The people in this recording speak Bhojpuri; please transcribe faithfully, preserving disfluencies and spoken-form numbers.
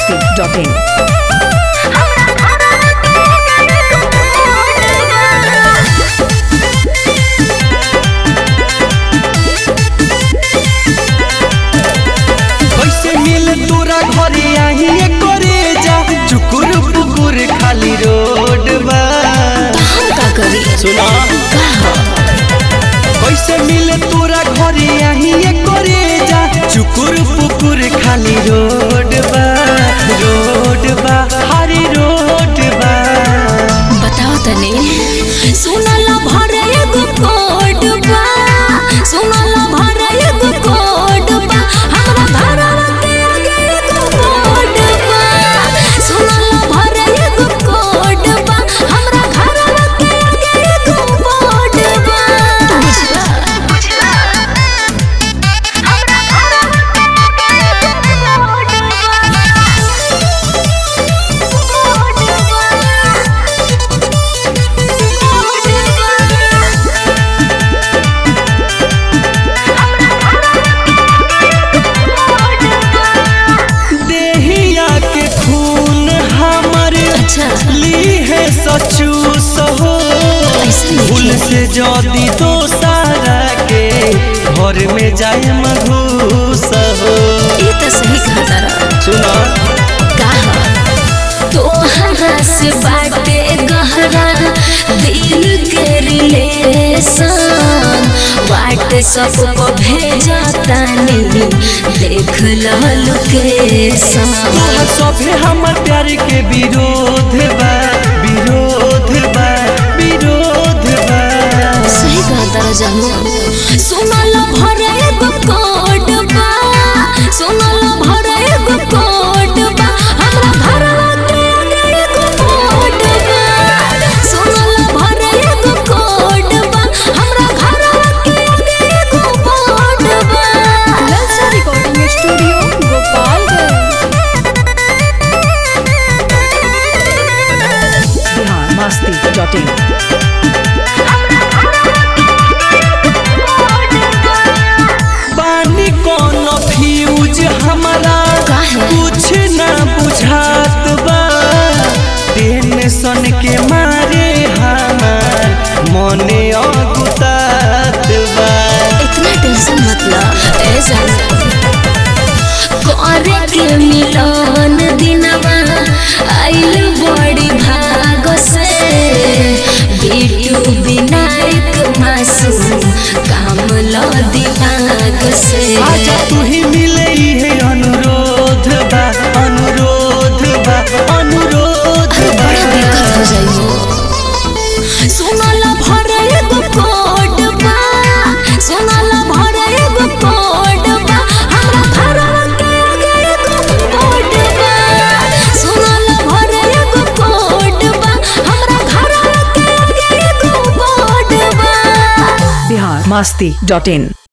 मस्ती डॉट इन। कैसे मिल तोरा घरे आई करे जा चुकुर पुकुर खाली रोड बा का करी सुना कैसे मिल तोरा घरे आई करे जा चुकुर पुकुर खाली रोड बा रोड बा हरी रोड बा बताओ तने सुनला भरे एगो कोड बा सुनला भरे एगो कोड बा हमरा घरवा के आगे एगो कोड बा सुनला भरे एगो कोड बा हमरा घरवा के आगे एगो कोड बा बुझला बुझला हमरा घरवा के आगे देहिया के खून हमर ली है सचू सहो भूल से जदी तो सारा के घर में जाए मघूस हो ये तो सही कहा तारा सुना कहा तोहरा से बाटे गहरा दिल के रिलेशन व्हाट्सएप पर भेजा तानी देख लो लोकेशन तोहर सभे हमर प्यार के विरोध बा विरोध बा विरोध बा सही कहा तारा जानू सुनलो भरे एगो कोड बा सुनलो भरे एगो कोड बा हमरा घरवा के आगे एगो कोड बा सुनलो भरे एगो कोड बा हमरा घरवा के आगे एगो कोड बा ललचा recording studio Gopalganj. Bihar Masti dot in. पानी कौन फ्यूज हमारा काहे? कुछ ना बुझात बा टेंशन के मारे हमार मने अगुतात बा इतना टेंशन मत ला ए जान करे के मिलन दिनवा आइल बड़ी भाग से बिटू विनायक मासूम काम लो दिमाग से आजा तू ही मिले है अनुरोध बा अनुरोध बा अनुरोध बा बड़ा दिक्कत हो जाइयो सुनला भरे एगो कोड बा सुनला भरे एगो कोड बा हमरा घरवा के आगे एगो कोड बा सुनला भरे एगो कोड बा हमरा घरवा के आगे एगो कोड बा बिहार मस्ती डॉट इन।